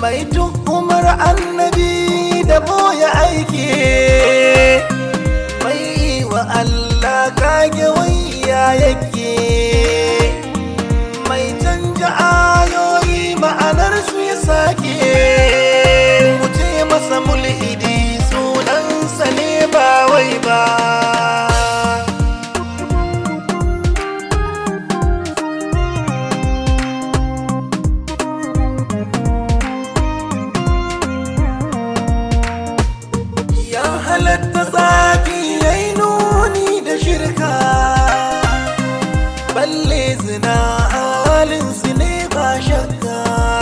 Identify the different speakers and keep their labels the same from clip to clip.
Speaker 1: mai tuhumar annabi da boye aiki, mai wa Allah kage wayya yake, mai canja ayoyi ma'anar su ya sake, wuce masa mulhidi sunansa ne ba wai ba. Halatta tsafi yayi nuni da shirka, balle zina halin su ne ba shakka,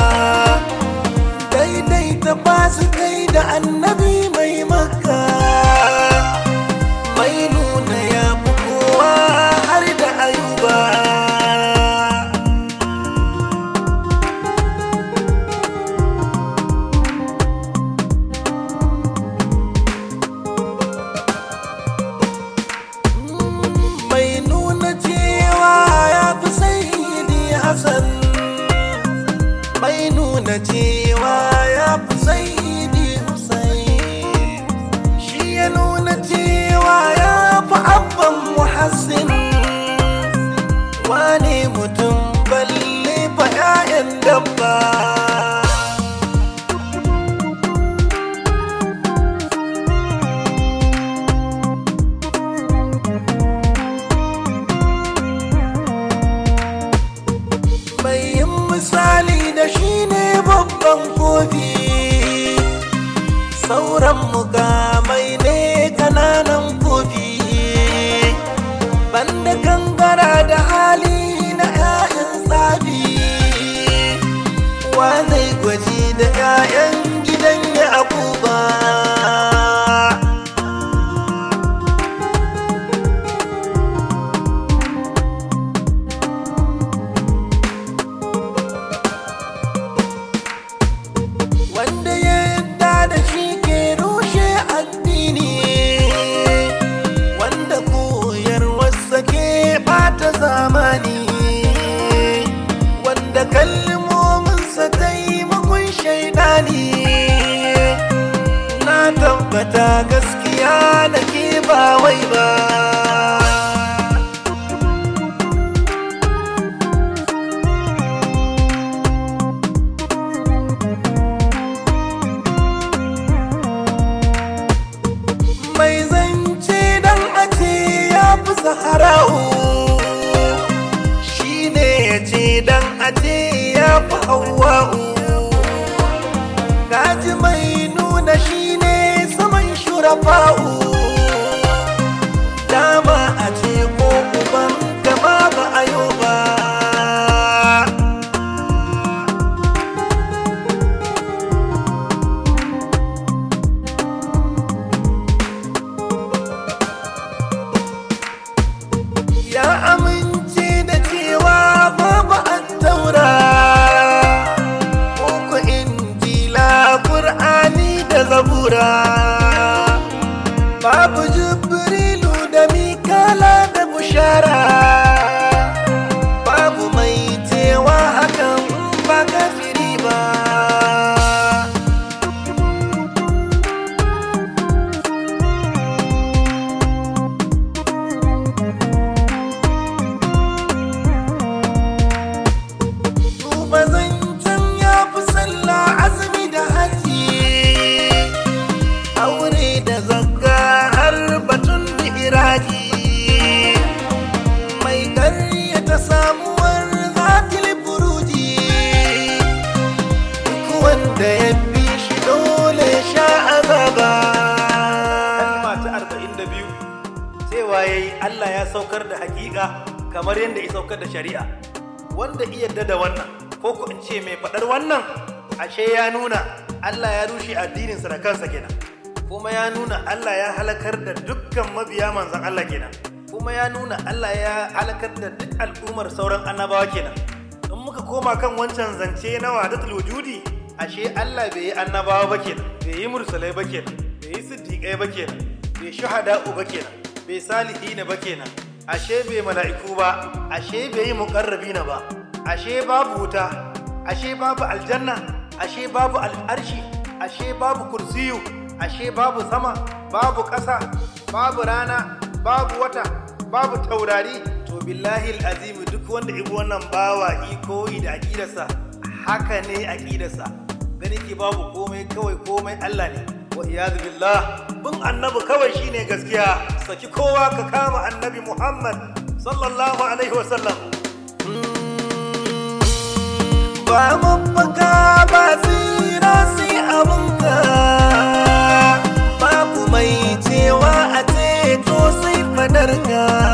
Speaker 1: daidaita ba su kai da annabi mai makka, mai nuna ya fi kowa har da ayuba. Mai nuna cewa ya fi Sayyidi Hussein, shi ya nuna cewa ya fi abban Muhassin, wane mutum balle fa 'ya'yan dabba. Misali da shi ne babban kofi, sauran mukamai ne kananan kofi, banda gangara da hali na 'ya'yan tsafi, wa zai gwaji da 'ya'yan gidan Yaquba. Wanda ya yadda da shi ke rushe addini, wanda koyarwarsa ke ɓata zamani, wanda kalmominsa taimakon shaidani, na tabbata gaskiya nake ba wai ba. Mai zance dan a ce ya fi Zahra'u, shi ne ya ce dan a ce ya fi Hawwa'u, kaji mai nuna shi ne saman shurafa'u, dama a ce ko uban gama ba a yau ba. Ya amince da cewa babu attaura, uku injila, Qur'ani da zabura, babu Jibrilu da Mikala da Bushara, babu mai cewa hakan ba kafiri ba. Zancen ya fi sallah, azumi da haji, aure da zakka har batun mi'raji, mai ƙaryata samuwar zatil buruji, duk wanda ya bi shi dole sha azaba. Kalma ta 42 cewa yayi Allah ya saukar da hakika kamar yadda ya saukar da shari'a, wanda iya yarda da wannan ko ku in ce mai faɗar wannan, ashe ya nuna Allah ya rushe addininsa da kansa kenan, kuma ya nuna Allah ya halakar da dukkan mabiya manzan Allah kenan, kuma ya nuna Allah ya halakar da duk al'ummar sauran annabawa kenan. In muka koma kan wancan zance na wahdatul wujudi, ashe Allah bai yi annabawa ba kenan, bai yi mursalai ba kenan, bai yi siddiqai ba kenan, bai shuhada'u ba kenan, bai salihina ba kenan, ashe bai mala'iku ba, ashe bai yi muqarrabina ba, ashe babu wuta, ashe babu aljanna, ashe babu al'arshi, ashe babu kursiyu, ashe babu sama, babu ƙasa, babu rana, babu wata, babu taurari. To billahi al'azim duk wanda ibi wannan bawa koyi da aƙidarsa, haka ne aƙidarsa. Gani ke babu komai, kawai komai Allah ne. Wa iyadu billah, bin annabi kawai shine gaskiya. Saki kowa ka kama annabi Muhammad sallallahu alaihi wasallam. Ba mafaka ba tsira sai abunka, babu mai cewa a ceto sai fadarka.